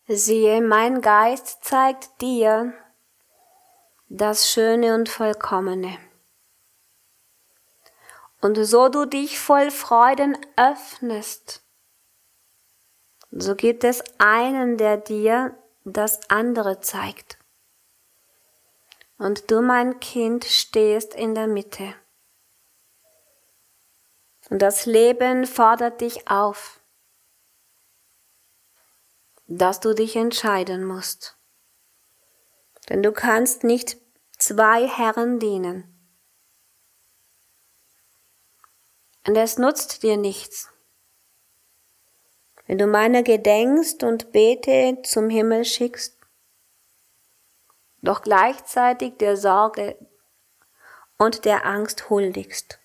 Siehe, mein Geist zeigt dir das Schöne und Vollkommene. Und so du dich voll Freuden öffnest, so gibt es einen, der dir das andere zeigt. Und du, mein Kind, stehst in der Mitte. Und das Leben fordert dich auf, dass du dich entscheiden musst. Denn du kannst nicht zwei Herren dienen. Und es nutzt dir nichts, wenn du meiner gedenkst und Bete zum Himmel schickst, doch gleichzeitig der Sorge und der Angst huldigst.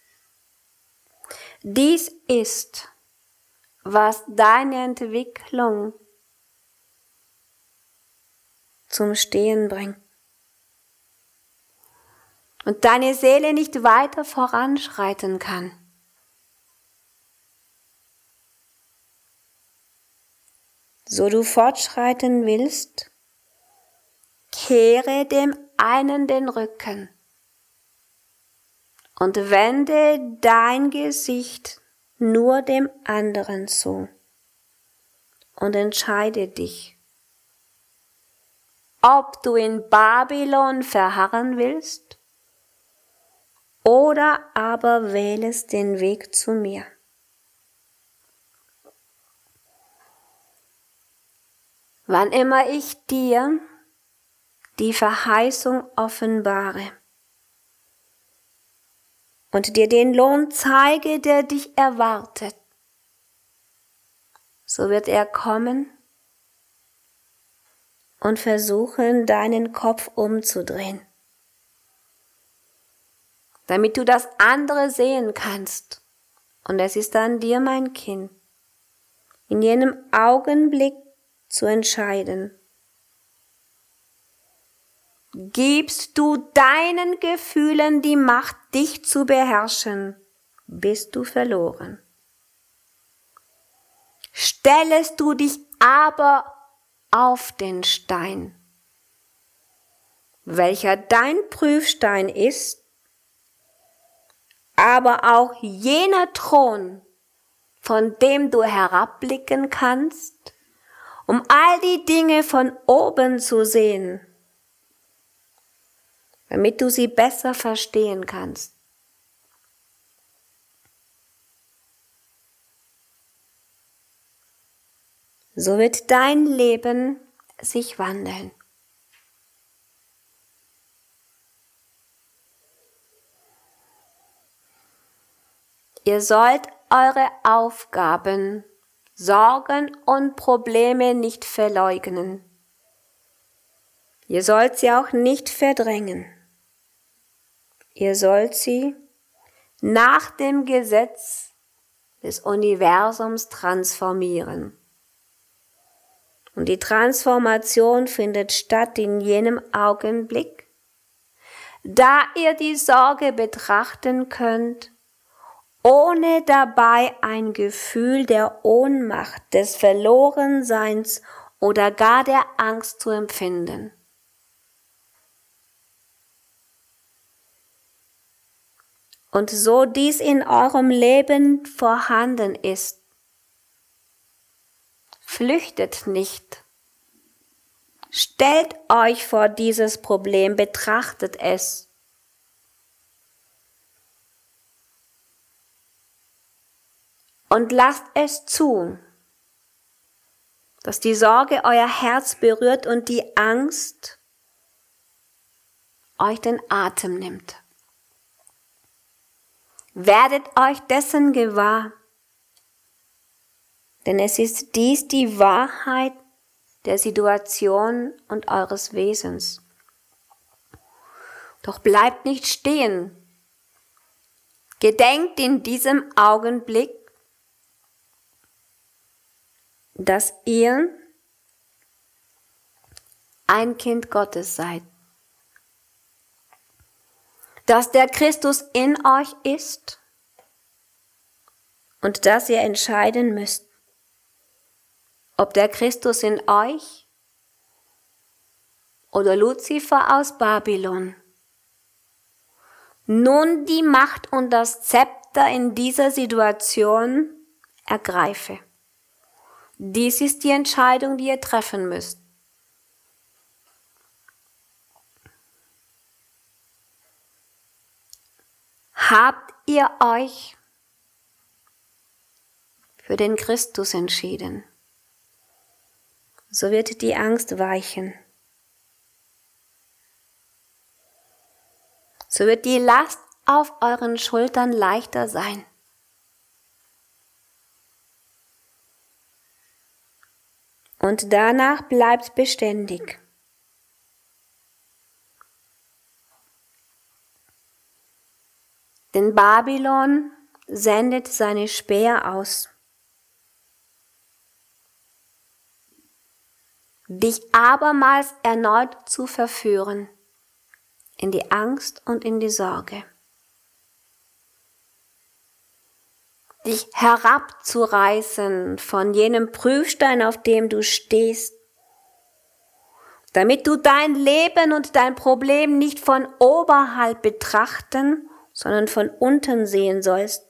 Dies ist, was deine Entwicklung zum Stehen bringt und deine Seele nicht weiter voranschreiten kann. So du fortschreiten willst, kehre dem einen den Rücken und wende dein Gesicht nur dem anderen zu und entscheide dich, ob du in Babylon verharren willst oder aber wählest den Weg zu mir. Wann immer ich dir die Verheißung offenbare und dir den Lohn zeige, der dich erwartet, so wird er kommen und versuchen, deinen Kopf umzudrehen, damit du das andere sehen kannst. Und es ist an dir, mein Kind, in jenem Augenblick zu entscheiden. Gibst du deinen Gefühlen die Macht, dich zu beherrschen, bist du verloren. Stellest du dich aber auf den Stein, welcher dein Prüfstein ist, aber auch jener Thron, von dem du herabblicken kannst, um all die Dinge von oben zu sehen, damit du sie besser verstehen kannst. So wird dein Leben sich wandeln. Ihr sollt eure Aufgaben, Sorgen und Probleme nicht verleugnen. Ihr sollt sie auch nicht verdrängen. Ihr sollt sie nach dem Gesetz des Universums transformieren. Und die Transformation findet statt in jenem Augenblick, da ihr die Sorge betrachten könnt, ohne dabei ein Gefühl der Ohnmacht, des Verlorenseins oder gar der Angst zu empfinden. Und so dies in eurem Leben vorhanden ist, flüchtet nicht. Stellt euch vor dieses Problem, betrachtet es. Und lasst es zu, dass die Sorge euer Herz berührt und die Angst euch den Atem nimmt. Werdet euch dessen gewahr, denn es ist dies die Wahrheit der Situation und eures Wesens. Doch bleibt nicht stehen. Gedenkt in diesem Augenblick, dass ihr ein Kind Gottes seid, dass der Christus in euch ist und dass ihr entscheiden müsst, ob der Christus in euch oder Luzifer aus Babylon, nun die Macht und das Zepter in dieser Situation ergreife. Dies ist die Entscheidung, die ihr treffen müsst. Habt ihr euch für den Christus entschieden, so wird die Angst weichen. So wird die Last auf euren Schultern leichter sein. Und danach bleibt beständig. Denn Babylon sendet seine Späher aus, dich abermals erneut zu verführen, in die Angst und in die Sorge. Dich herabzureißen von jenem Prüfstein, auf dem du stehst, damit du dein Leben und dein Problem nicht von oberhalb betrachten, sondern von unten sehen sollst,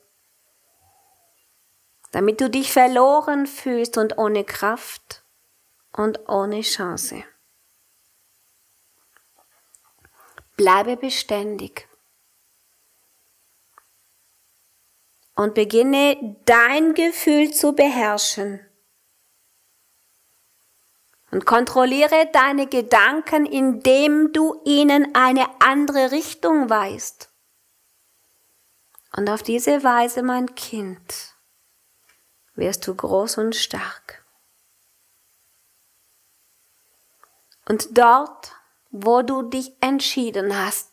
damit du dich verloren fühlst und ohne Kraft und ohne Chance. Bleibe beständig und beginne dein Gefühl zu beherrschen und kontrolliere deine Gedanken, indem du ihnen eine andere Richtung weist. Und auf diese Weise, mein Kind, wirst du groß und stark. Und dort, wo du dich entschieden hast,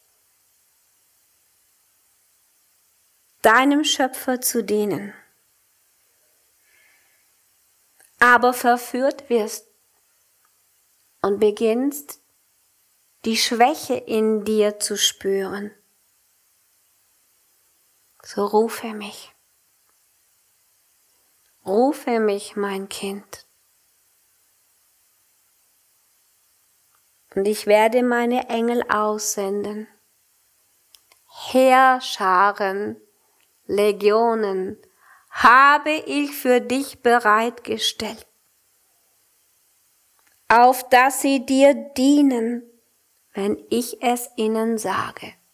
deinem Schöpfer zu dienen, aber verführt wirst und beginnst, die Schwäche in dir zu spüren, so rufe mich. Rufe mich, mein Kind. Und ich werde meine Engel aussenden. Heerscharen, Legionen habe ich für dich bereitgestellt, auf dass sie dir dienen, wenn ich es ihnen sage.